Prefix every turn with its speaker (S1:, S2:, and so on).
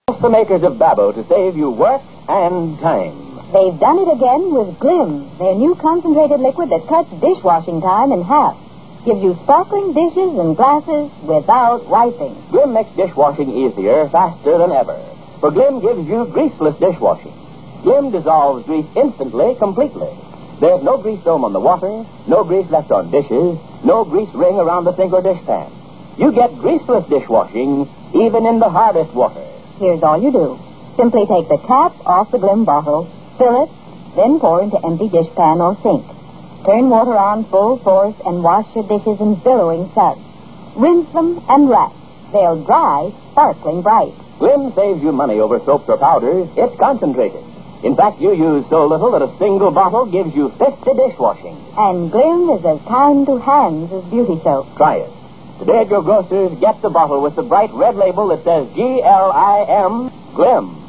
S1: Ask the makers of Babbo to save you work and time.
S2: They've done it again with Glim, their new concentrated liquid that cuts dishwashing time in half. Gives you sparkling dishes and glasses without wiping.
S1: Glim makes dishwashing easier, faster than ever. For Glim gives you greaseless dishwashing. Glim dissolves grease instantly, completely. There's no grease dome on the water, no grease left on dishes, no grease ring around the sink or dishpan. You get greaseless dishwashing even in the hardest water.
S2: Here's all you do. Simply take the cap off the Glim bottle, fill it, then pour into empty dishpan or sink. Turn water on full force and wash your dishes in billowing suds. Rinse them and wrap. They'll dry sparkling bright.
S1: Glim saves you money over soaps or powders. It's concentrated. In fact, you use so little that a single bottle gives you 50 dishwashing.
S2: And Glim is as kind to hands as beauty soap.
S1: Try it. Today at your grocer's, get the bottle with the bright red label that says Glim, Glim.